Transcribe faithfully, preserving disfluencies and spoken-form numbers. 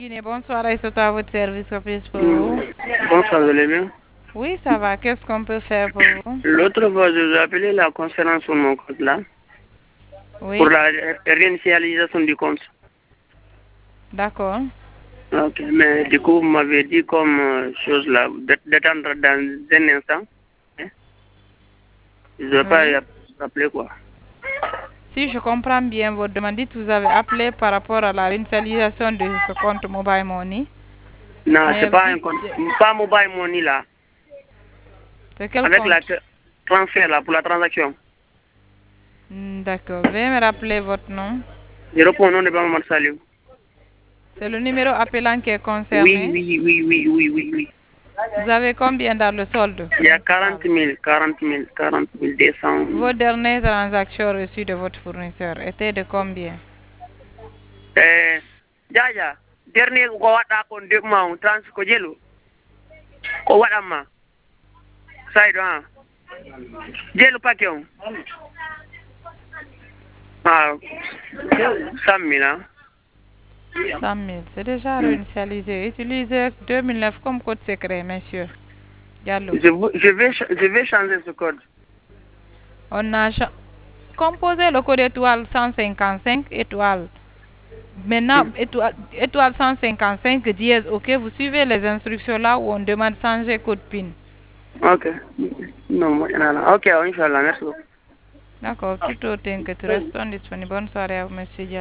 Guinée, bonsoir, Aïssata, à votre service, que puis-je pour vous? Bonsoir, vous allez bien? Oui, ça va. Qu'est-ce qu'on peut faire pour vous? L'autre fois, je vous ai appelé la concernant sur mon compte là, pour Oui, la réinitialisation du compte. d'accord. Ok, mais du coup, vous m'avez dit comme euh, chose là, d'at- d'attendre dans un instant. Hein. Je ne vais pas y Oui. app- appeler quoi. Si je comprends bien votre demande, dites, vous avez appelé par rapport à la réinitialisation de ce compte Mobile Money. Non, Mais c'est vous pas un dites, compte, pas mobile money là, c'est quel avec la compte? tra- transfert là pour la transaction. Hmm, d'accord. Veuillez me rappeler votre nom. Je réponds au nom de Bamba Saliou. C'est le numéro appelant qui est Oui, concerné. oui, oui, oui, oui, oui, oui. Vous avez combien dans le solde? Il y a quarante mille, quarante mille, quarante mille deux cents. Vos dernières transactions reçues de votre fournisseur étaient de combien? Eh, jaja, dernier ko waɗa kon de ma trans ko jelo ko waɗanma saydo ha jelo paquet on ah cent mille hein. cent mille. C'est déjà réinitialisé. Utilisez deux mille neuf comme code secret, monsieur Diallo. Je, veux- je, vais, ch- je vais changer ce code. On a cha- composé le code étoile cent cinquante-cinq étoile. Maintenant, étoile, étoile cent cinquante-cinq dièse, ok, vous suivez les instructions là où on demande changer code PIN. Ok. Non, moi, non, non. Ok, Inch'Allah, merci beaucoup. D'accord, tout autant que tu restes disponible. Bonne soirée à vous, monsieur Diallo.